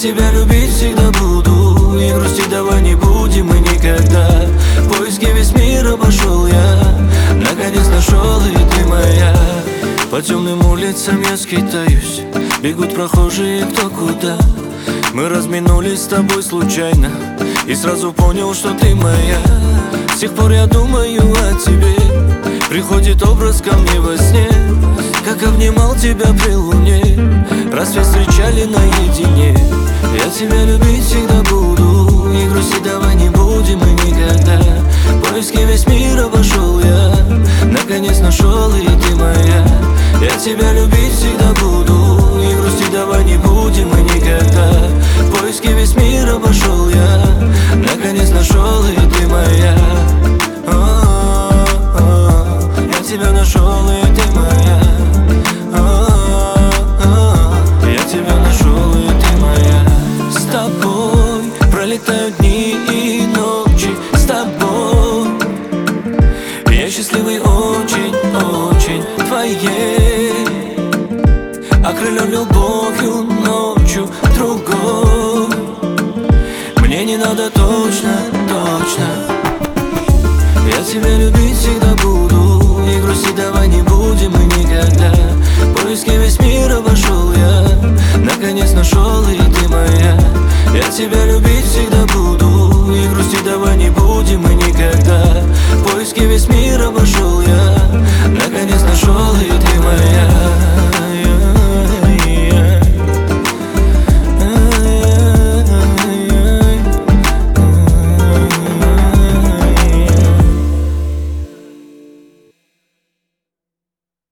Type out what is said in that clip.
тебя любить всегда буду, и грустить давай не будем мы никогда. В поиске весь мир обошел я, наконец нашел, и ты моя. По темным улицам я скитаюсь, бегут прохожие кто куда. Мы разминулись с тобой случайно, и сразу понял, что ты моя. С тех пор я думаю о тебе, приходит образ ко мне во сне, как обнимал тебя при луне, рассвет встречали наедине. Я тебя любить всегда буду, и грустить давай не будем мы никогда. В поиске весь мир обошел я, наконец нашел, и ты моя. Я тебя любить всегда буду, и грустить давай не будем мы никогда. В поиске весь мир обошел я, наконец нашел, и ты моя. Я тебя нашел, и ты моя. Я тебя нашел, и ты моя. С тобой пролетают дни и ночи, с тобой я счастливый очень, очень твоей, окрылен любовью ночью другой. Мне не надо точно, точно. Я тебя любить всегда буду, и грустить давай не будем мы никогда. В поиске весь мир обошел я, наконец нашел, и ты моя. Я тебя любить